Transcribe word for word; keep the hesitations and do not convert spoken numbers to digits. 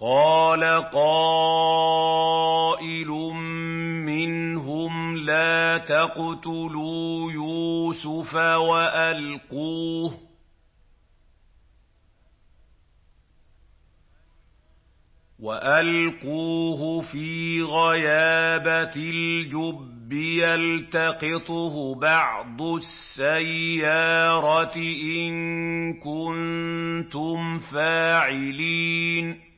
قَالَ قَائِلٌ مِّنْهُمْ لَا تَقْتُلُوا يُوسُفَ وَأَلْقُوهُ وَأَلْقُوهُ فِي غَيَابَتِ الْجُبِّ يَلْتَقِطْهُ بَعْضُ السَّيَّارَةِ إِن كُنتُمْ فَاعِلِينَ